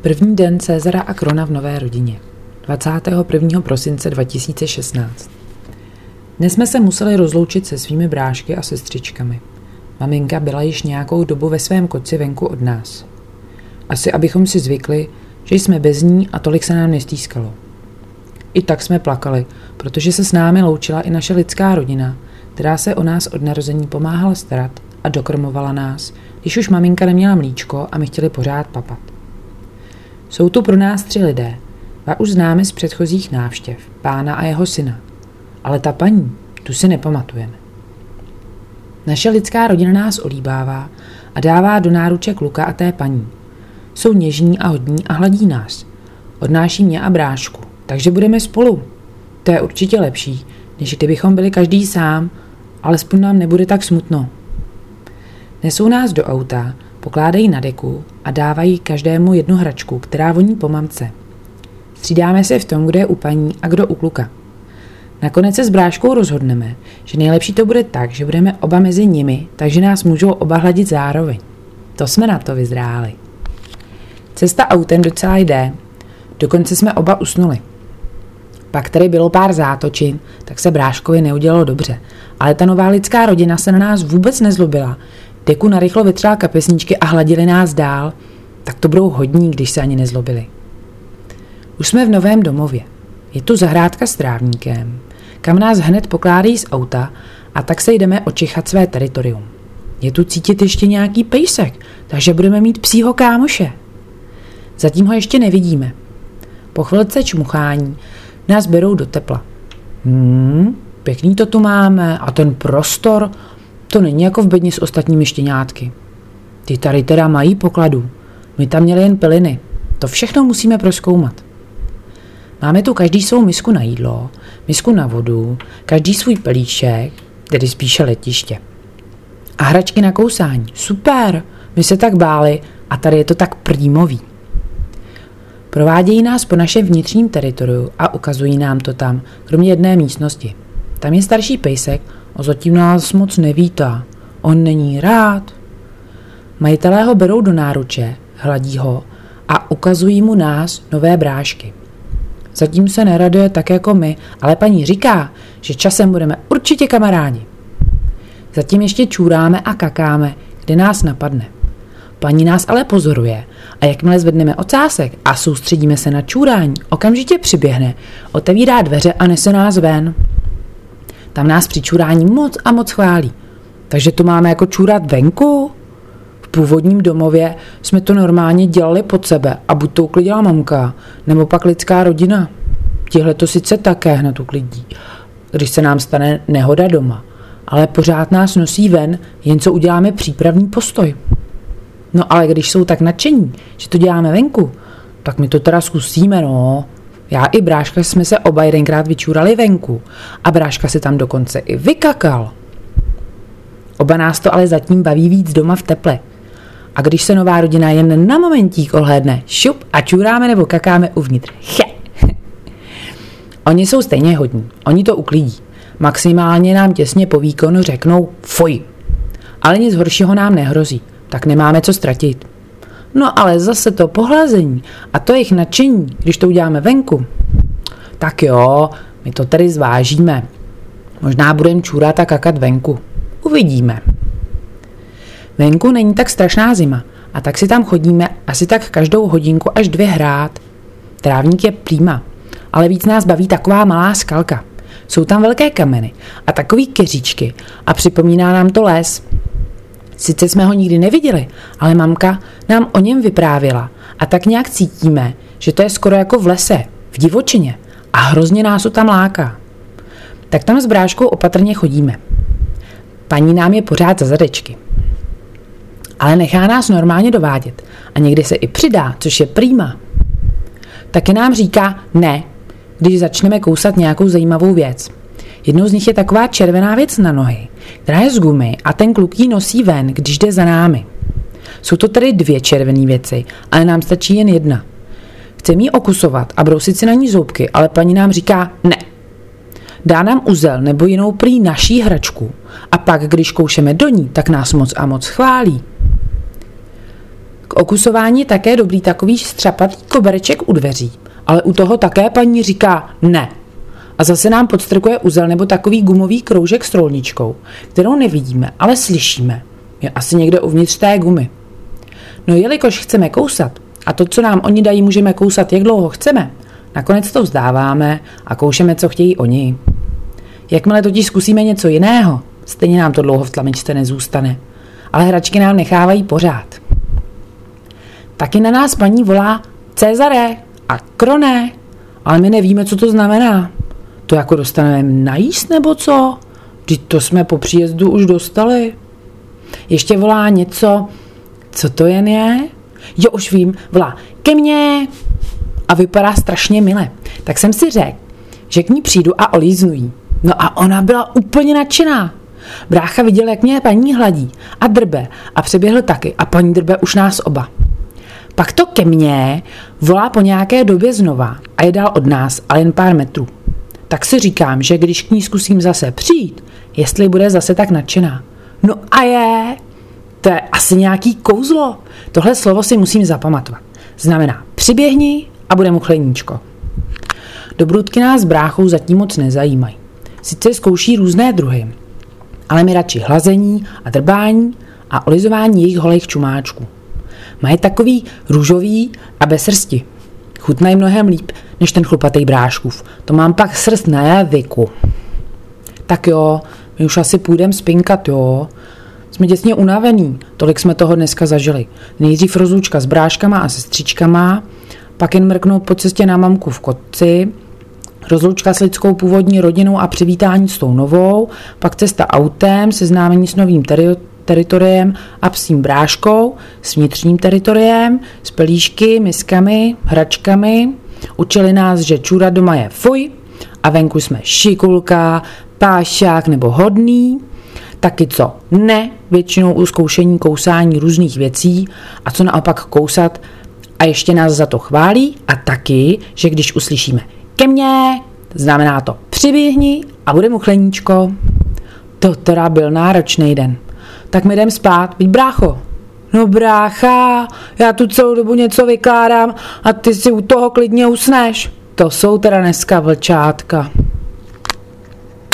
První den Cezara a Krona v nové rodině. 21. prosince 2016. Dnes jsme se museli rozloučit se svými brášky a sestřičkami. Maminka byla již nějakou dobu ve svém koci venku od nás. Asi abychom si zvykli, že jsme bez ní a tolik se nám nestýskalo. I tak jsme plakali, protože se s námi loučila i naše lidská rodina, která se o nás od narození pomáhala starat a dokrmovala nás, když už maminka neměla mlíčko a my chtěli pořád papat. Jsou tu pro nás 3 lidé, a už známe z předchozích návštěv, pána a jeho syna. Ale ta paní, tu si nepamatujeme. Naše lidská rodina nás olíbává a dává do náruče kluka a té paní. Jsou něžní a hodní a hladí nás. Odnáší mě a brášku, takže budeme spolu. To je určitě lepší, než kdybychom byli každý sám, alespoň nám nebude tak smutno. Nesou nás do auta, pokládají na deku a dávají každému jednu hračku, která voní po mamce. Střídáme se v tom, kdo je u paní a kdo u kluka. Nakonec se s bráškou rozhodneme, že nejlepší to bude tak, že budeme oba mezi nimi, takže nás můžou oba hladit zároveň. To jsme na to vyzráli. Cesta autem docela jde, dokonce jsme oba usnuli. Pak tady bylo pár zátočin, tak se bráškovi neudělalo dobře, ale ta nová lidská rodina se na nás vůbec nezlobila. Deku narychlo vytřela kapesníčky a hladili nás dál, tak to budou hodní, když se ani nezlobili. Už jsme v novém domově. Je tu zahrádka s trávníkem, kam nás hned pokládají z auta a tak se jdeme očichat své teritorium. Je tu cítit ještě nějaký pejsek, takže budeme mít psího kámoše. Zatím ho ještě nevidíme. Po chvilce čmuchání nás berou do tepla. Pěkný to tu máme a ten prostor, to není jako v bedně s ostatními štěňátky. Ty tady teda mají pokladu. My tam měli jen piliny. To všechno musíme prozkoumat. Máme tu každý svou misku na jídlo, misku na vodu, každý svůj pelíšek, tedy spíše letiště. A hračky na kousání. Super, my se tak báli a tady je to tak prýmový. Provádějí nás po našem vnitřním teritoriu a ukazují nám to tam, kromě jedné místnosti. Tam je starší pejsek a zatím nás moc nevítá. On není rád. Majitelé ho berou do náruče, hladí ho a ukazují mu nás, nové brášky. Zatím se neraduje tak jako my, ale paní říká, že časem budeme určitě kamarádi. Zatím ještě čůráme a kakáme, kde nás napadne. Paní nás ale pozoruje a jakmile zvedneme ocásek a soustředíme se na čůrání, okamžitě přiběhne, otevírá dveře a nese nás ven. Tam nás při čůrání moc a moc chválí. Takže to máme jako čůrat venku? V původním domově jsme to normálně dělali pod sebe a buď to uklidila mamka, nebo pak lidská rodina. Tihle to sice také hned uklidí, když se nám stane nehoda doma, ale pořád nás nosí ven, jen co uděláme přípravný postoj. No ale když jsou tak nadšení, že to děláme venku, tak my to teda zkusíme, no. Já i bráška jsme se oba jedenkrát vyčůrali venku a bráška se tam dokonce i vykakal. Oba nás to ale zatím baví víc doma v teple. A když se nová rodina jen na momentík ohlédne, šup a čůráme nebo kakáme uvnitř. Oni jsou stejně hodní, oni to uklidí. Maximálně nám těsně po výkonu řeknou fuj. Ale nic horšího nám nehrozí, tak nemáme co ztratit. No ale zase to pohlazení a to jejich nadšení, když to uděláme venku. Tak jo, my to tedy zvážíme. Možná budeme čůrat a kakat venku. Uvidíme. Venku není tak strašná zima a tak si tam chodíme asi tak každou hodinku až 2 hrát. Trávník je prýma, ale víc nás baví taková malá skalka. Jsou tam velké kameny a takový keříčky a připomíná nám to les. Sice jsme ho nikdy neviděli, ale mamka nám o něm vyprávěla a tak nějak cítíme, že to je skoro jako v lese, v divočině a hrozně nás to tam láká. Tak tam s bráškou opatrně chodíme. Paní nám je pořád za zadečky. Ale nechá nás normálně dovádět a někdy se i přidá, což je prýma. Taky nám říká ne, když začneme kousat nějakou zajímavou věc. Jednou z nich je taková červená věc na nohy, která je z gumy a ten kluk ji nosí ven, když jde za námi. Jsou to tedy 2 červené věci, ale nám stačí jen 1. Chceme ji okusovat a brousit si na ní zoubky, ale paní nám říká ne. Dá nám uzel nebo jinou prý naší hračku a pak, když koušeme do ní, tak nás moc a moc chválí. K okusování je také dobrý takový střapatý kobereček u dveří, ale u toho také paní říká ne. A zase nám podstrkuje uzel nebo takový gumový kroužek s rolničkou, kterou nevidíme, ale slyšíme. Je asi někde uvnitř té gumy. No jelikož chceme kousat a to, co nám oni dají, můžeme kousat, jak dlouho chceme, nakonec to vzdáváme a koušeme, co chtějí oni. Jakmile totiž zkusíme něco jiného, stejně nám to dlouho v tlamičce nezůstane. Ale hračky nám nechávají pořád. Taky na nás paní volá Cezare a Kroné, ale my nevíme, co to znamená. To jako dostaneme najíst nebo co? Vždyť to jsme po příjezdu už dostali. Ještě volá něco, co to jen je? Jo, už vím, volá ke mně a vypadá strašně mile. Tak jsem si řekl, že k ní přijdu a olíznu jí. No a ona byla úplně nadšená. Brácha viděl, jak mě paní hladí a drbe a přeběhl taky a paní drbe už nás oba. Pak to ke mně volá po nějaké době znova a je dál od nás, ale jen pár metrů. Tak si říkám, že když k ní zkusím zase přijít, jestli bude zase tak nadšená. No a je, to je asi nějaký kouzlo. Tohle slovo si musím zapamatovat. Znamená přiběhni a bude mu chleníčko. Dobrůdky nás s bráchou zatím moc nezajímají. Sice zkouší různé druhy, ale my radši hlazení a drbání a olizování jejich holých čumáčků. Mají takový růžový a bez srsti. Chutnají mnohem líp než ten chlupatý bráškův. To mám pak srst na jazyku. Tak jo, my už asi půjdeme spinkat, jo. Jsme děsně unavený, tolik jsme toho dneska zažili. Nejdřív rozlučka s bráškama a sestřičkama, pak jen mrknout po cestě na mamku v Kotci, rozlučka s lidskou původní rodinou a přivítání s tou novou, pak cesta autem, seznámení s novým teritoriem a psím bráškou, s vnitřním teritoriem, s pelíšky, miskami, hračkami. Učili nás, že čůra doma je fuj a venku jsme šikulka, pášák nebo hodný. Taky co ne, většinou u zkoušení kousání různých věcí a co naopak kousat a ještě nás za to chválí a taky, že když uslyšíme ke mně, znamená to přiběhni a bude mu chleníčko. To teda byl náročný den. Tak mi jdem spát, viď brácho? No brácha, já tu celou dobu něco vykládám a ty si u toho klidně usneš. To jsou teda dneska vlčátka.